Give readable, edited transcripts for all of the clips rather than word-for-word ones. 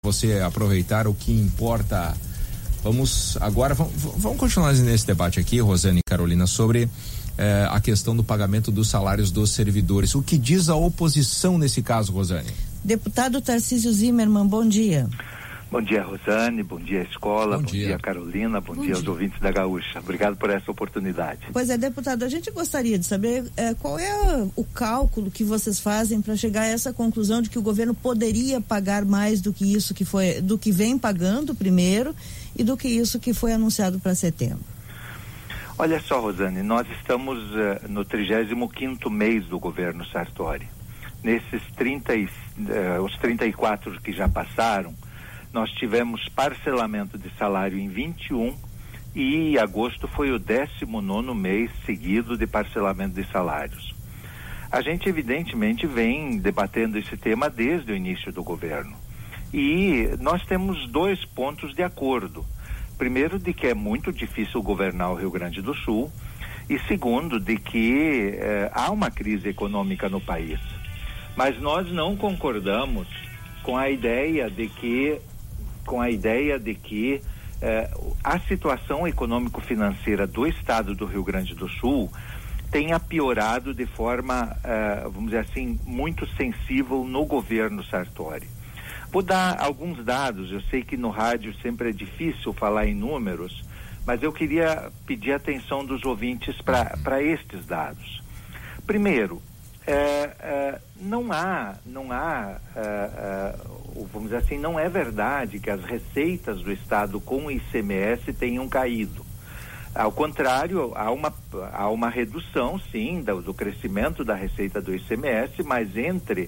você aproveitar o que importa. Vamos continuar nesse debate aqui, Rosane e Carolina, sobre a questão do pagamento dos salários dos servidores. O que diz a oposição nesse caso, Rosane? Deputado Tarcísio Zimmermann, bom dia. Bom dia, Rosane, bom dia, escola, bom dia, Carolina, bom dia aos ouvintes da Gaúcha. Obrigado por essa oportunidade. Pois é, deputado, a gente gostaria de saber qual é o cálculo que vocês fazem para chegar a essa conclusão de que o governo poderia pagar mais do que isso do que vem pagando primeiro e do que isso que foi anunciado para setembro. Olha só, Rosane, nós estamos no 35º mês do governo Sartori. Nesses os 34 que já passaram, nós tivemos parcelamento de salário em 21 e agosto foi o 19º mês seguido de parcelamento de salários. A gente evidentemente vem debatendo esse tema desde o início do governo e nós temos 2 pontos de acordo. Primeiro, de que é muito difícil governar o Rio Grande do Sul e segundo, de que há uma crise econômica no país. Mas nós não concordamos com a ideia de que a situação econômico-financeira do estado do Rio Grande do Sul tenha piorado de forma, vamos dizer assim, muito sensível no governo Sartori. Vou dar alguns dados, eu sei que no rádio sempre é difícil falar em números, mas eu queria pedir a atenção dos ouvintes para estes dados. Primeiro, vamos dizer assim, não é verdade que as receitas do Estado com o ICMS tenham caído. Ao contrário, há uma redução, sim, do crescimento da receita do ICMS, mas entre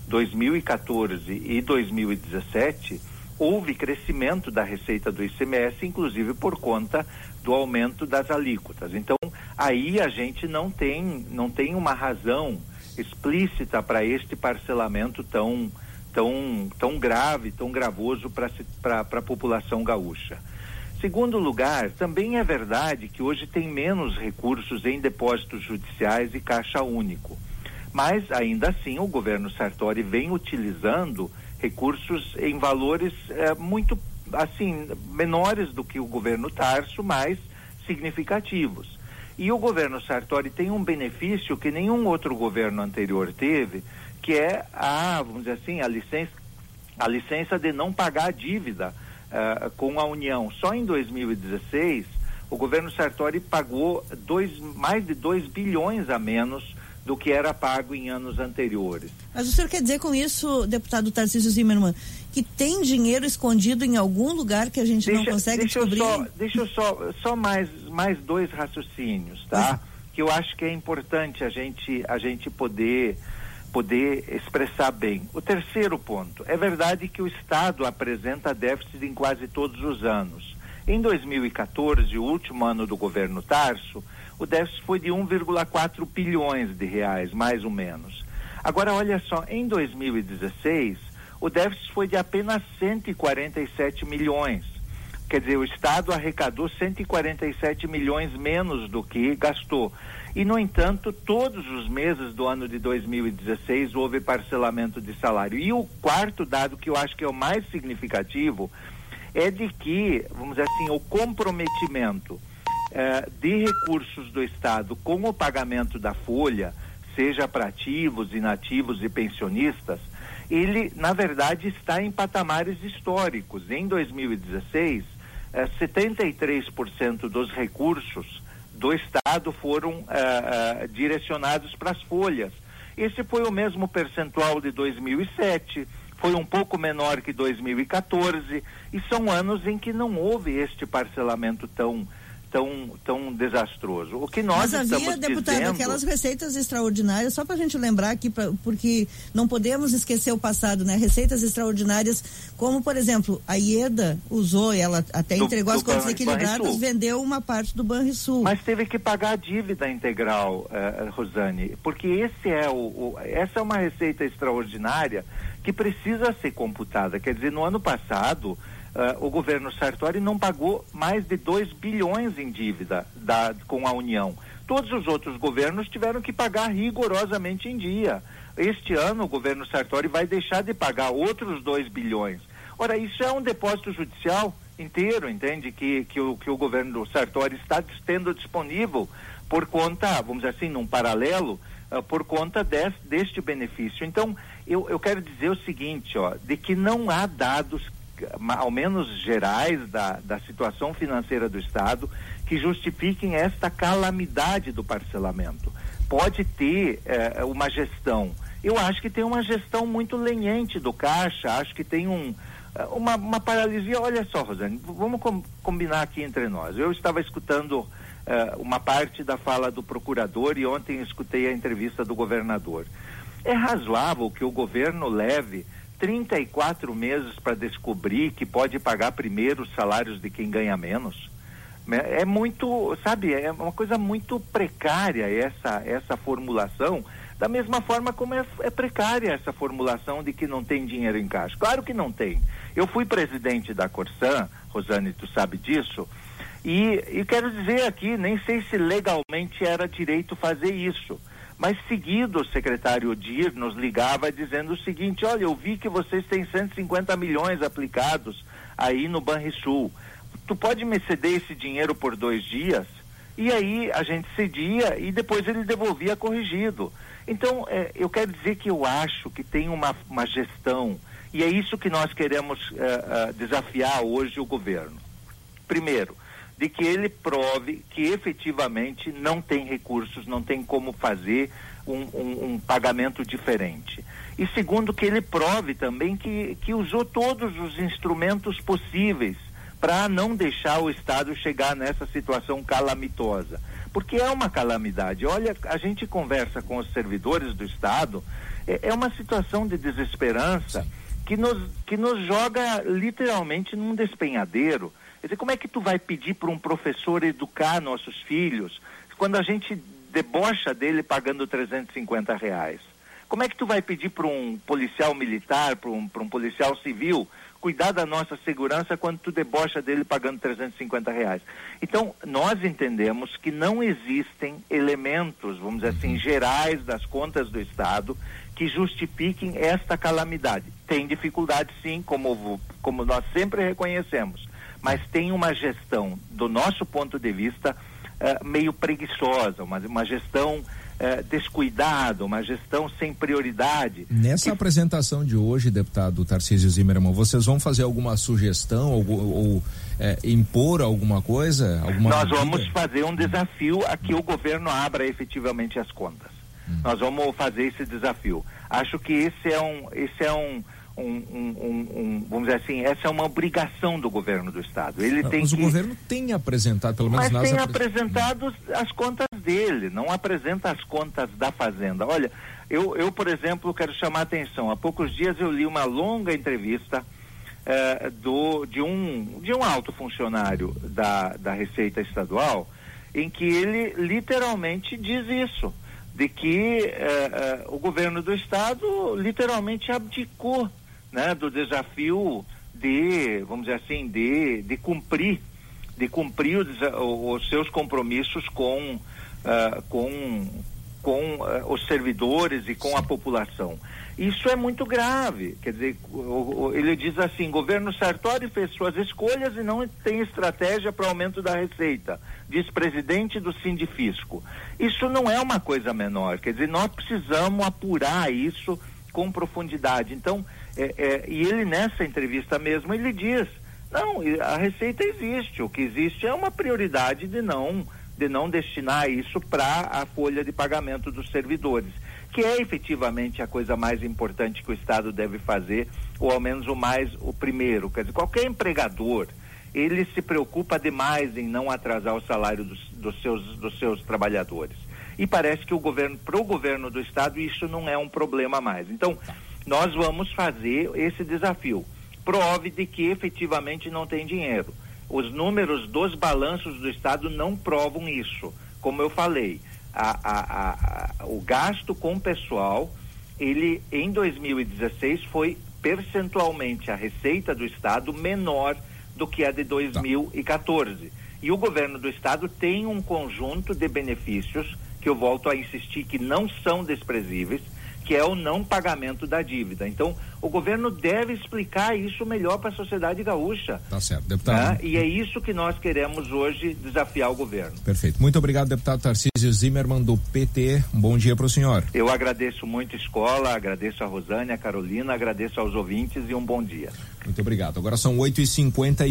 2014 e 2017 houve crescimento da receita do ICMS, inclusive por conta do aumento das alíquotas. Então, aí a gente não tem uma razão explícita para este parcelamento tão grave, tão gravoso para a população gaúcha. Segundo lugar, também é verdade que hoje tem menos recursos em depósitos judiciais e caixa único. Mas, ainda assim, o governo Sartori vem utilizando recursos em valores muito, assim, menores do que o governo Tarso, mas significativos. E o governo Sartori tem um benefício que nenhum outro governo anterior teve, que é vamos dizer assim, a licença de não pagar a dívida com a União. Só em 2016, o governo Sartori pagou mais de 2 bilhões a menos do que era pago em anos anteriores. Mas o senhor quer dizer com isso, deputado Tarcísio Zimmermann, que tem dinheiro escondido em algum lugar que a gente não consegue descobrir? Deixa eu só mais 2 raciocínios, tá? Que eu acho que é importante a gente poder expressar bem. O terceiro ponto, é verdade que o Estado apresenta déficit em quase todos os anos. Em 2014, o último ano do governo Tarso, o déficit foi de 1,4 bilhões de reais, mais ou menos. Agora, olha só, em 2016, o déficit foi de apenas 147 milhões. Quer dizer, o Estado arrecadou 147 milhões menos do que gastou. E, no entanto, todos os meses do ano de 2016 houve parcelamento de salário. E o quarto dado, que eu acho que é o mais significativo, é de que, vamos dizer assim, o comprometimento de recursos do Estado com o pagamento da folha, seja para ativos, inativos e pensionistas, ele, na verdade, está em patamares históricos. Em 2016, 73% dos recursos do Estado foram direcionados para as folhas. Esse foi o mesmo percentual de 2007, foi um pouco menor que 2014, e são anos em que não houve este parcelamento tão desastroso. O que nós estamos dizendo... Mas havia, deputado, aquelas receitas extraordinárias, só para a gente lembrar aqui, porque não podemos esquecer o passado, né? Receitas extraordinárias, como, por exemplo, a Ieda usou, ela até entregou as contas equilibradas, vendeu uma parte do Banrisul. Mas teve que pagar a dívida integral, Rosane, porque essa é uma receita extraordinária que precisa ser computada. Quer dizer, no ano passado, o governo Sartori não pagou mais de 2 bilhões em dívida com a União. Todos os outros governos tiveram que pagar rigorosamente em dia. Este ano o governo Sartori vai deixar de pagar outros 2 bilhões. Ora, isso é um depósito judicial inteiro, entende? Que o governo do Sartori está tendo disponível por conta, vamos dizer assim, num paralelo, por conta deste benefício. Então, eu quero dizer o seguinte, de que não há dados, ao menos gerais, da situação financeira do Estado, que justifiquem esta calamidade do parcelamento. Pode ter uma gestão. Eu acho que tem uma gestão muito leniente do Caixa, acho que tem uma paralisia. Olha só, Rosane, vamos combinar aqui entre nós. Eu estava escutando uma parte da fala do procurador e ontem escutei a entrevista do governador. É razoável que o governo leve 34 meses para descobrir que pode pagar primeiro os salários de quem ganha menos? É muito, sabe, é uma coisa muito precária essa formulação, da mesma forma como é precária essa formulação de que não tem dinheiro em caixa. Claro que não tem. Eu fui presidente da Corsan, Rosane, tu sabe disso, e quero dizer aqui, nem sei se legalmente era direito fazer isso, mas seguido o secretário Odir nos ligava dizendo o seguinte: olha, eu vi que vocês têm 150 milhões aplicados aí no Banrisul. Tu pode me ceder esse dinheiro por 2 dias? E aí a gente cedia e depois ele devolvia corrigido. Então, eu quero dizer que eu acho que tem uma gestão, e é isso que nós queremos desafiar hoje o governo. Primeiro, de que ele prove que efetivamente não tem recursos, não tem como fazer um pagamento diferente. E segundo, que ele prove também que usou todos os instrumentos possíveis para não deixar o Estado chegar nessa situação calamitosa. Porque é uma calamidade. Olha, a gente conversa com os servidores do Estado, é uma situação de desesperança que nos joga literalmente num despenhadeiro. Quer dizer, como é que tu vai pedir para um professor educar nossos filhos quando a gente debocha dele pagando R$350? Como é que tu vai pedir para um policial militar, para um policial civil, cuidar da nossa segurança quando tu debocha dele pagando R$350? Então, nós entendemos que não existem elementos, vamos dizer assim, gerais das contas do Estado que justifiquem esta calamidade. Tem dificuldade, sim, como nós sempre reconhecemos, mas tem uma gestão, do nosso ponto de vista, meio preguiçosa, uma gestão descuidada, uma gestão sem prioridade. Nessa apresentação de hoje, deputado Tarcísio Zimmermann, vocês vão fazer alguma sugestão ou impor alguma coisa? Nós vamos fazer um desafio a que o governo abra efetivamente as contas. Nós vamos fazer esse desafio. Acho que esse é um vamos dizer assim, essa é uma obrigação do governo do Estado. Mas o governo tem apresentado, pelo menos mas tem apresentado as contas dele, não apresenta as contas da Fazenda. Olha, eu por exemplo, quero chamar a atenção. Há poucos dias eu li uma longa entrevista de um alto funcionário da Receita Estadual, em que ele literalmente diz isso, de que o governo do Estado literalmente abdicou, né, do desafio vamos dizer assim, de cumprir os seus compromissos com os servidores e com a população. Isso é muito grave. Quer dizer, ele diz assim: governo Sartori fez suas escolhas e não tem estratégia para aumento da receita, diz presidente do Sindifisco. Isso não é uma coisa menor. Quer dizer, nós precisamos apurar isso com profundidade. Então, e ele nessa entrevista mesmo, ele diz: não, a receita existe, o que existe é uma prioridade de não destinar isso para a folha de pagamento dos servidores, que é efetivamente a coisa mais importante que o Estado deve fazer, ou ao menos o primeiro. Quer dizer, qualquer empregador, ele se preocupa demais em não atrasar o salário dos seus trabalhadores. E parece que para o governo do Estado isso não é um problema mais. Então, nós vamos fazer esse desafio. Prove de que efetivamente não tem dinheiro. Os números dos balanços do Estado não provam isso. Como eu falei, o gasto com pessoal, ele em 2016 foi percentualmente a receita do Estado menor do que a de 2014. E o governo do Estado tem um conjunto de benefícios que eu volto a insistir que não são desprezíveis, que é o não pagamento da dívida. Então, o governo deve explicar isso melhor para a sociedade gaúcha. Tá certo, deputado. Né? E é isso que nós queremos hoje desafiar o governo. Perfeito. Muito obrigado, deputado Tarcísio Zimmermann, do PT. Um bom dia para o senhor. Eu agradeço muito a escola, agradeço a Rosane, a Carolina, agradeço aos ouvintes e um bom dia. Muito obrigado. Agora são 8h50.